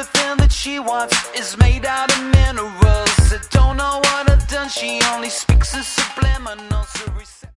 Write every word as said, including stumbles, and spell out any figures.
everything that she wants is made out of minerals. I don't know what I've done, she only speaks in subliminals.